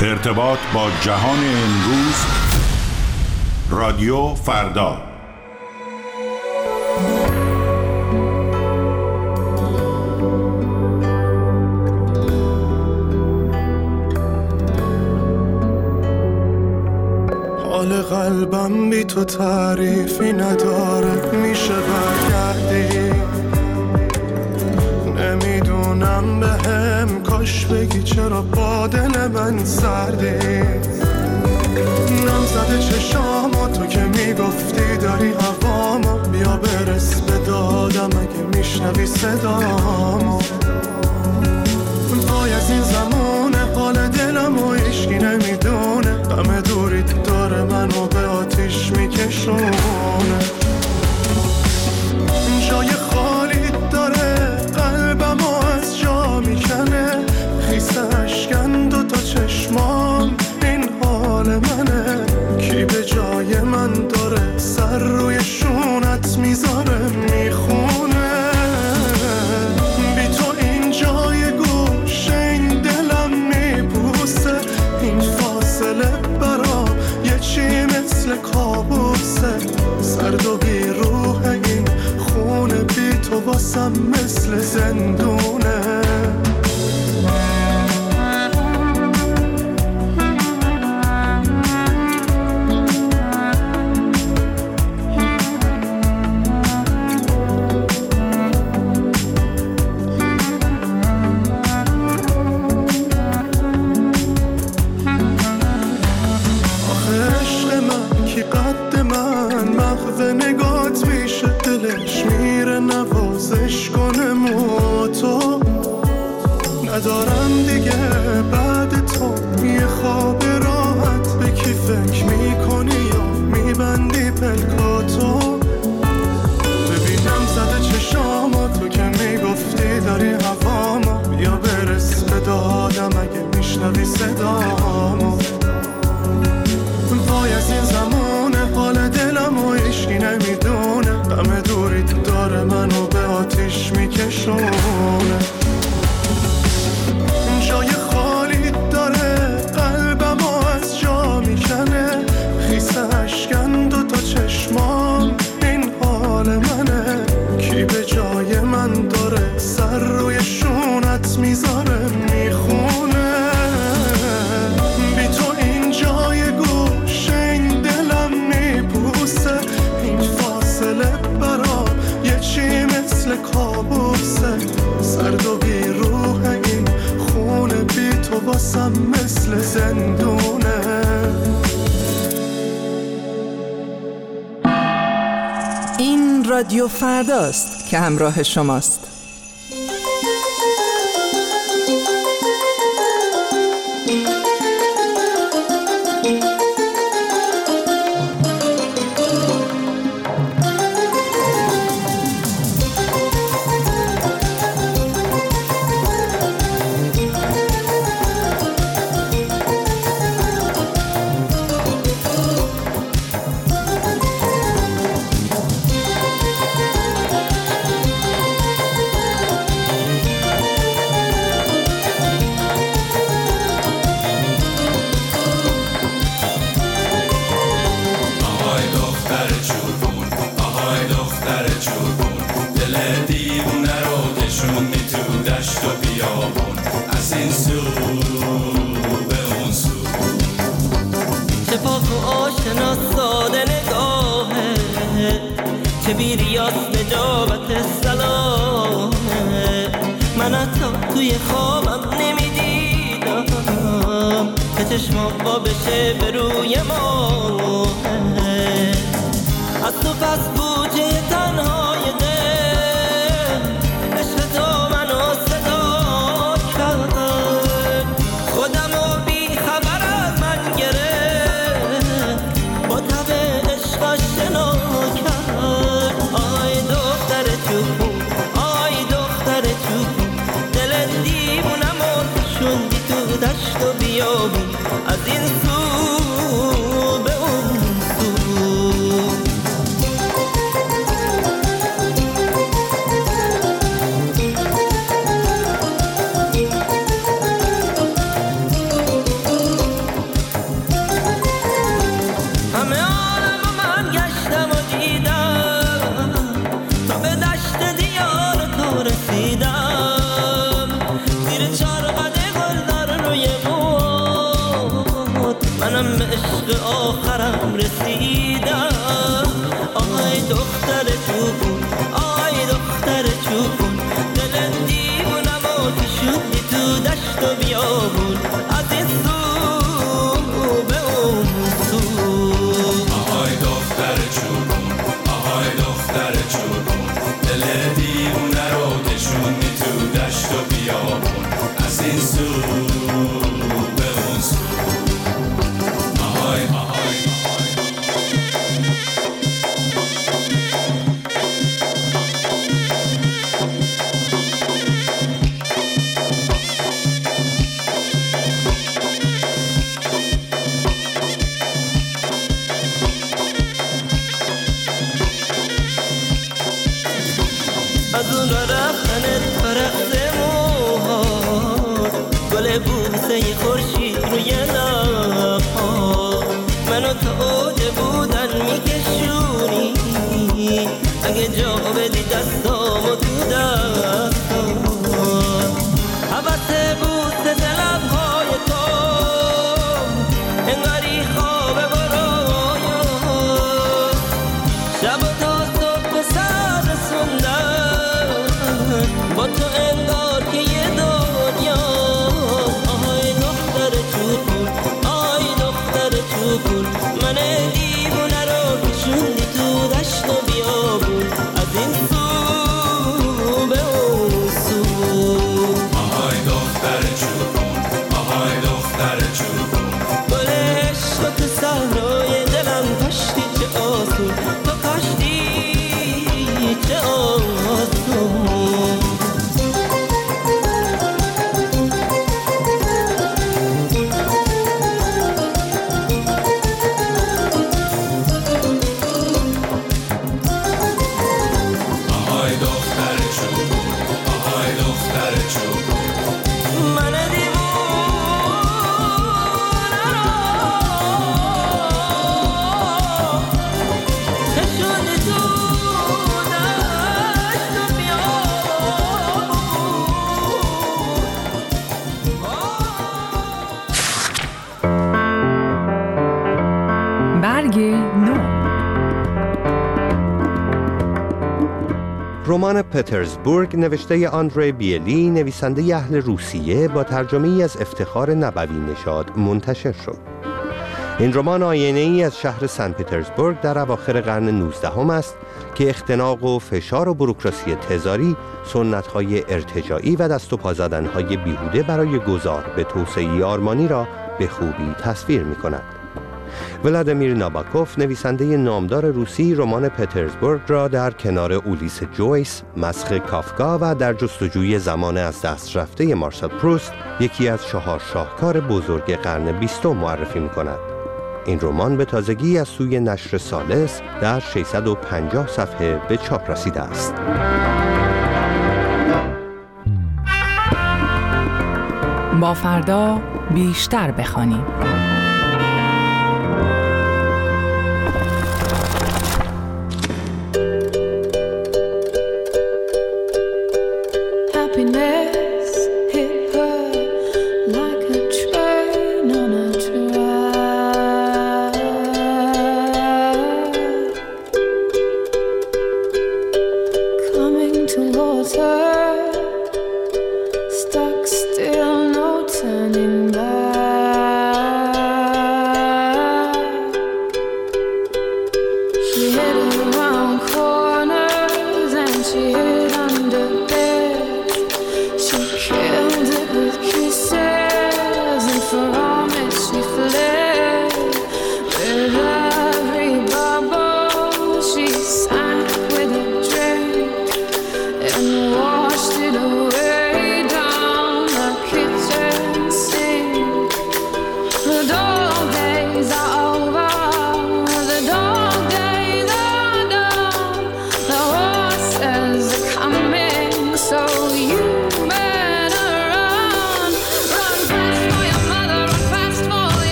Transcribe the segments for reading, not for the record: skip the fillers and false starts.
ارتباط با جهان امروز، رادیو فردا. حال قلبم بی تو تعریفی نداره، میشه برگردی؟ نمیدونم بهم کاش بگی چرا با دل من سردی. نم زده چشامو تو که میگفتی داری هوامو، بیا برس به دادم اگه میشنوی صدامو. وای از این زمونه حال دلمو هیچکی نمیدونه، غم دوریت داره منو به آتیش میکشونه. جای خالی داره قلبمو از جا میکنه، خیس اشکن دوتا چشمام این حال منه. کی به جای من داره سر روی شونت میذاره میخونه. بی تو این جای گوشه این دلم میبوسه، این فاصله برا یه چی مثل کابوسه. سرد و بی روح این خونه بی تو واسم مثل زندونه. ندارم دیگه بعد تو یه خواب راحت، به کی فکر میکنی یا میبندی پلکاتو. ببینم زده چشامو تو که میگفتی داری هوامو، بیا برس به دادم اگه میشنوی صدامو. وای از این زمونه حال دلمو هیچکی نمیدونه، غم دوریت داره منو به آتیش میکشونه. جای خالی داره قلبمو از جا میکنه، خیس اشکن دوتا چشمام این حال منه. کی به جای من داره سر روی شونت میذاره میخونه. بی تو این جای گوشه این دلم میبوسه، این فاصله برا یه چی مثل کابوسه. سرد و بی روح این خونه بی تو واسم مثل زندونه. این رادیو فرداست که همراه شماست. که بی ریاض نجابت سلامه. من حتی توی خوابم نمیدیدم که چشمام با بشه به روی ما. از تو پس بوجه تنهای دل عشق تو منو صدا کرد. خودمو بی خبر از من گرفت، با تب عشق آشنا کرد. آی دختر چوبون، آی دختر چوبون، دل دیوونمو شوندی تو دشت و بیابون، از این سو به اون سو. بوسه خورشید روی لب‌ها منو تا اوج بودن میکشونی اگه جا بدی دستامو تو دستات حوث بوسه لب‌های تو انگاری خواب برایا شب تا صبح سر رسوندن با تو انگار که یه دنیا آهای دختر چوبون آی دختر چوبون من دیوونه رو کشوندی تو دشت و بیابون از این سو به اون سو آهای دختر چوبون آهای دختر چوبون گل عشق تو صحرای دلم کاشتی چه آسون تو کاشتی چه آسون رمان پترزبورگ نوشته آندری بیلی نویسنده اهل روسیه با ترجمه‌ای از افتخار نبوی نژاد منتشر شد. این رمان آینه‌ای از شهر سن پترزبورگ در اواخر قرن 19 است که اختناق و فشار و بوروکراسی تزاری، سنت‌های ارتجاعی و دست و پا زدن‌های بیهوده برای گذار به توسعه آرمانی را به خوبی تصویر می‌کند. ولادیمیر ناباکوف نویسنده نامدار روسی رمان پترزبورگ را در کنار اولیس جویس، مسخ کافکا و در جستجوی زمان از دست رفته مارسل پروست یکی از 4 شاهکار بزرگ قرن 20 معرفی می‌کند. این رمان به تازگی از سوی نشر ثالث در 650 صفحه به چاپ رسیده است. با فردا بیشتر بخوانیم. Stuck still, no turning back.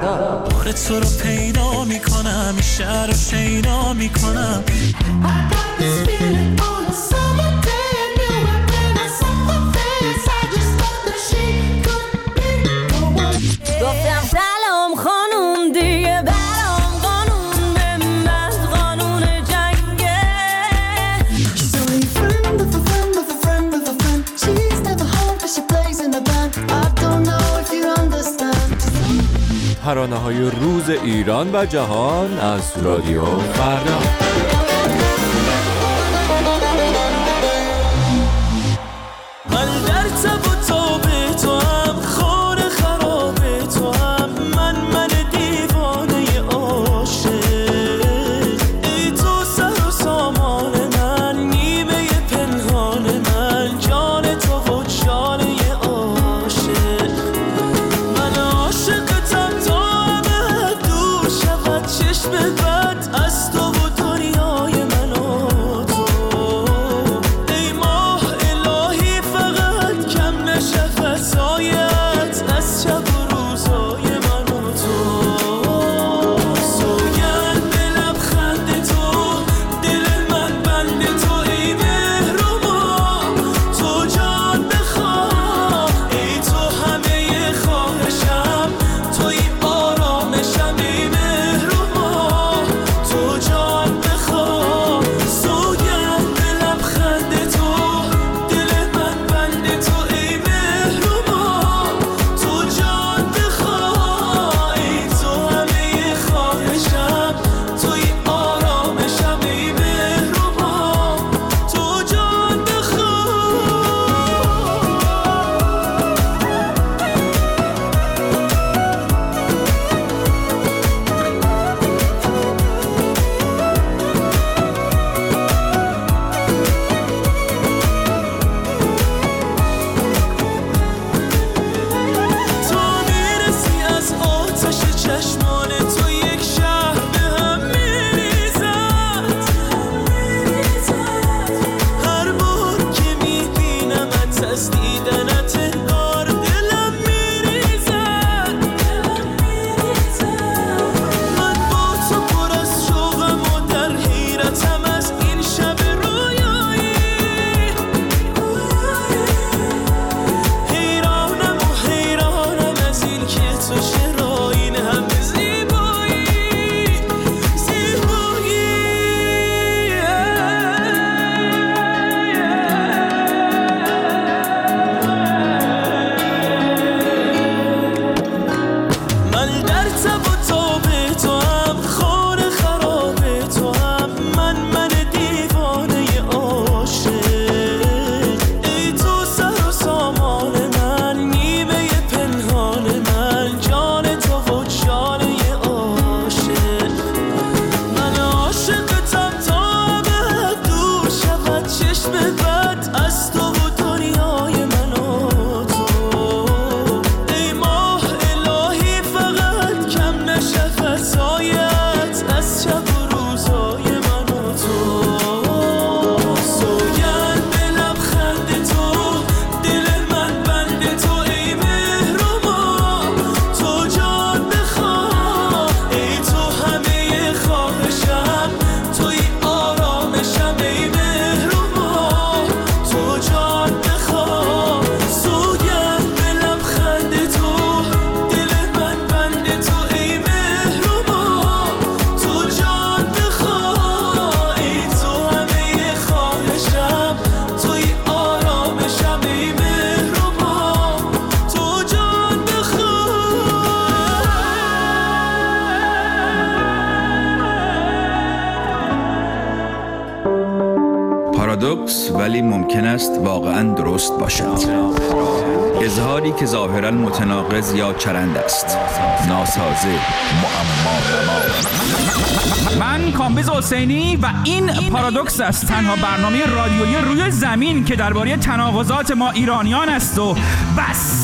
فردا. بار تو رو پیدا میکنم، این شهر رو شیدا میکنم. گفتم سلام خانوم دیگه برام قانون به من قانون جنگه. She's only a friend of a friend of a friend of a friend. She's never home but she plays in a band. I don't know if you understand. ترانه‌های روز ایران و جهان از رادیو فردا. من در تب و تاب تو هم، خار خراب تو هم، من دیوانه عاشق. ای تو سر و سامان من، نیمه پنهان من، جان تو و جانه عاشق. من عاشقتم تا ابد دور شود چشم بد از تو و دنیای من و تو. ای ماه الهی فقط کم نشه فضایت از شب و روزای من و تو. سوگند به لبخند تو، دل من بند تو، ای مهربان تو جان بخواه. ای تو همه خواهشم، توی آرامشم، ای مهربان تو جان بخواه. سوگند به لبخند تو، دل من بند تو، ای مهربان تو جان بخواه. ای تو همه خواهشم، توی آرامشم، ای مهربان تو جان بخواه. تو میرسی از آتش چشمان تو، یک شهر به هم میریزد. هر بار که میبینمت از دیدنت انگار دلم میریزد. من با تو پر از شوقم و در حیرتم از این شب رویایی. حیرانم و حیرانم از این که تو چرا این همه زیبایی. من در تب و تاب تو هم، خار خراب تو هم، من دیوانه عاشق. ای تو سر و سامان من، نیمه پنهان من، جان تو و جانه عاشق. من عاشقتم تا ابد دور شود چشم بد از تو و دنیای من و تو. ای ماه الهی فقط کم نشه فضایت از شب و روزای من و تو. سوگند به لبخند تو، دل من بند تو، ای مهربان تو جان بخواه. ای تو همه خواهشم، توی آرامشم، ای مهربان تو جان بخواه. سوگند به لبخند تو، دل من بند تو، ای مهربان تو جان بخواه. ای تو همه خواهشم، توی آرامشم، ای مهربان تو جان بخواه. پارادوکس ولی ممکن است واقعا درست باشد. اظهاری که ظاهرا متناقض یا چرند است، ناسازه، معما. من کامبیز حسینی و این پارادوکس است، تنها برنامه رادیویی روی زمین که درباره تناقضات ما ایرانیان است و بس.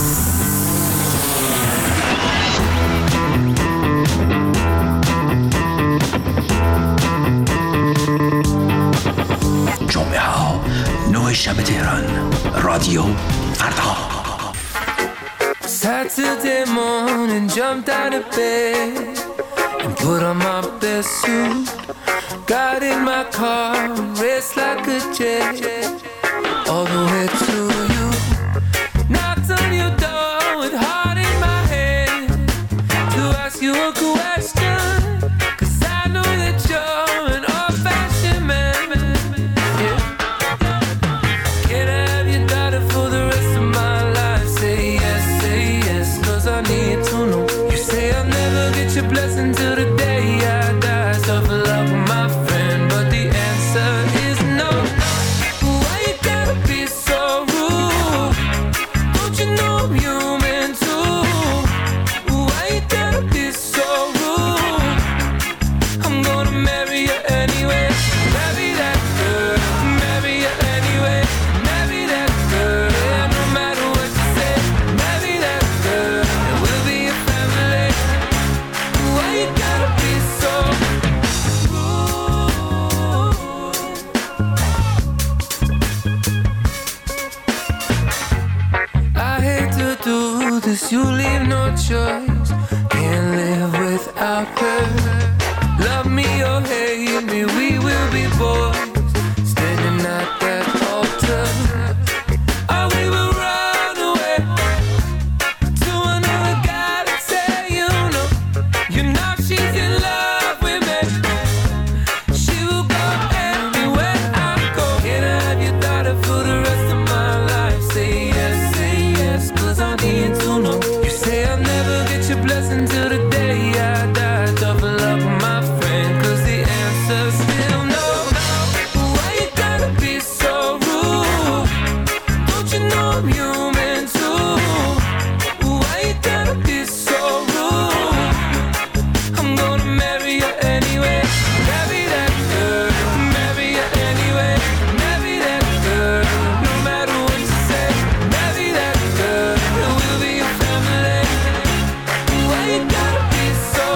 جمعه ها 9 شب تهران، رادیو فردا. Saturday morning, jumped out of bed and put on my best suit. Got in my car, raced like a jet all the way to you. Knocked on your door with heart in my head to ask you a question, 'cause I know that you're an old-fashioned man. Yeah. Can I have your daughter for the rest of my life? Say yes, 'cause I need to know. You say I'll never get your blessing till the day I die. Suffer love with my friend, but the answer is no. Why you gotta be so rude? Don't you know I'm human too? Why you gotta be so rude? I'm gonna marry you anyway. Marry that girl, marry you anyway. Marry that girl, yeah, no matter what you say. Marry that girl, and we'll be a family. Why you gotta be so I hate to do this, you leave no choice. Can't live without her. Love me or hate me, we will be boys, standing at that altar. Or we will run away to another guy to say, you know she's in love with me. She will go anywhere I go. Can I have your daughter for the rest of my life? Say yes, 'cause I need to know. You say I'll never get your blessing till the day I die. Double love with my friend, 'cause the answer's still no. Why you gotta be so rude? Don't you know I'm human too? Why you gotta be so rude? I'm gonna marry you anyway. Marry that girl, marry you anyway. Marry that girl, no matter what you say. Marry that girl, and we'll be a family. Why you gotta be so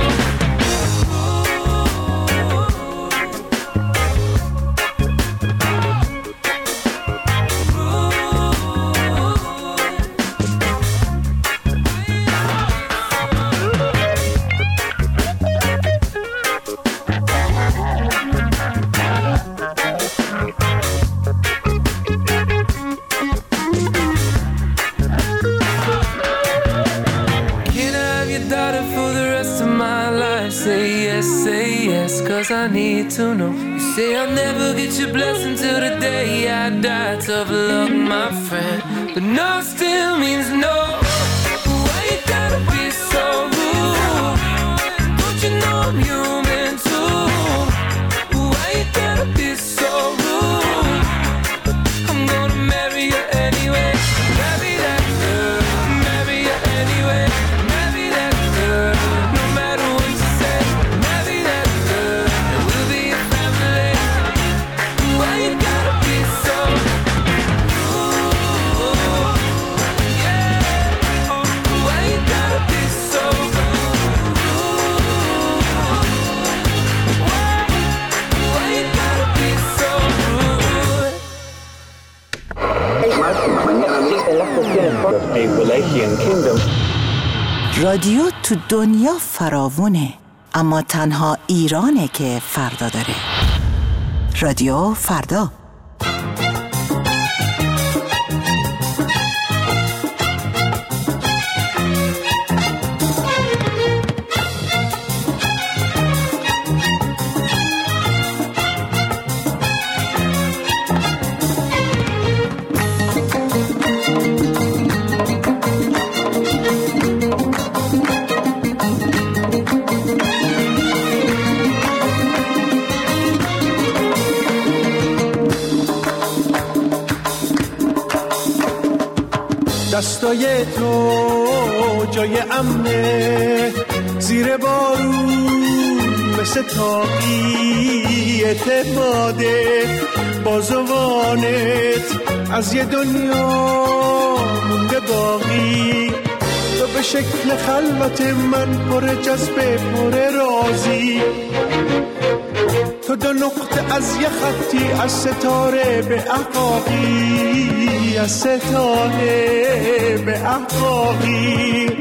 Can I have your daughter for the rest of my life? Say yes, 'cause I need to know. You say I'll never get your blessing till the day I die. Tough luck, my friend, but no still means no. Why you gotta be so rude? Don't you know I'm human too? Why you gotta be so rude? I'm gonna marry you anyway. Marry that girl, marry you anyway. Marry that girl, no matter what you say. Marry that girl, and we'll be a family. Why you gotta be so rude? Yeah. Why you gotta be so rude? Why you gotta be so rude? رادیو تو دنیا فراوونه، اما تنها ایرانه که فردا داره. رادیو فردا. دستای تو جای امنه، زیر بارون مثل تاقی اعتماده، بازوانت از یه دنیا مونده باقی، تو به شکل خلوت من پر جذبه پر رازی، تو دو نقطه از یه خطی، از ستاره به احقاقی، از ستاره به احقاقی.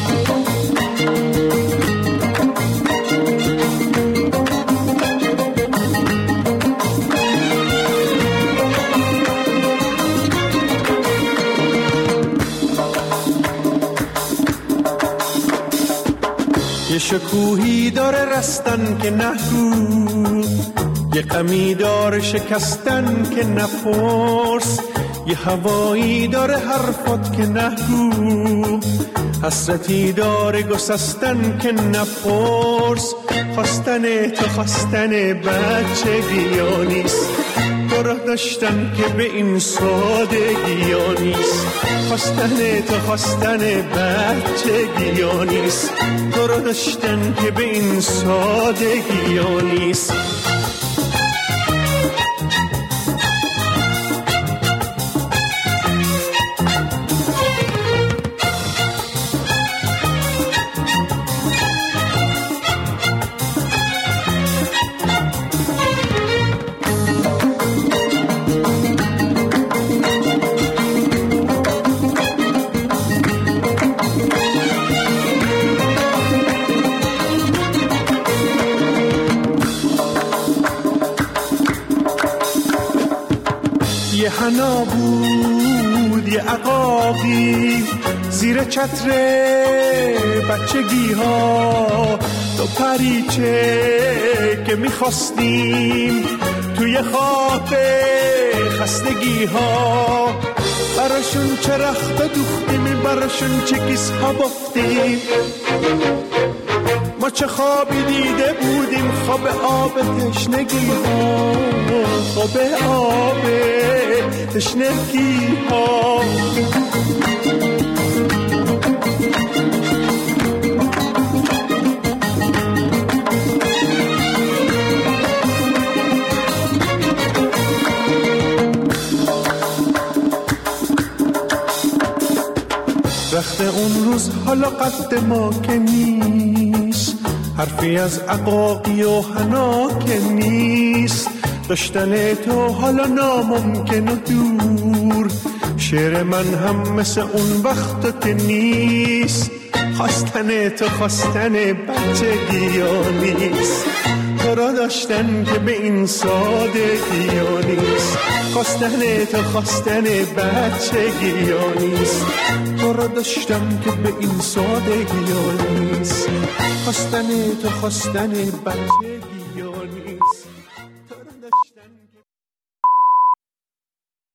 یه شکوهی داره رستن که نگو، یه غمی داره شکستن که نپرس، یه هوایی داره حرفات که نگو، حسرتی داره گسستن که نپرس. خواستن تو خواستن بچگی ها نیست، تو را داشتن که به این سادگی ها نیست. خواستن تو خواستن بچگی ها نیست، تو را داشتن که به این سادگی ها نیست. یه حنا بود یه عقاقی زیر چتر بچگی ها، تو پریچه که میخواستیم توی خواب خستگی ها. براشون چه رخت دوختیم، براشون چه کیس ها بافتیم. ما چه خوابی دیده بودیم، خواب آب تشنگی ها، خواب آب تشنگی ها. رخت اون روز حالا قد ما که نیست، حرفی از عقاقی و حنا که نیست. داشتن تو حالا ناممکن و دور، شعر من هم مثل اون وقت که نیست. خواستن تو خواستن بچگی ها نیست، تو را داشتن که به این سادگی ها نیست. خواستن تو خواستن بچگی ها نیست، تو را داشتن که به این سادگی ها نیست. خواستن تو خواستن بچگی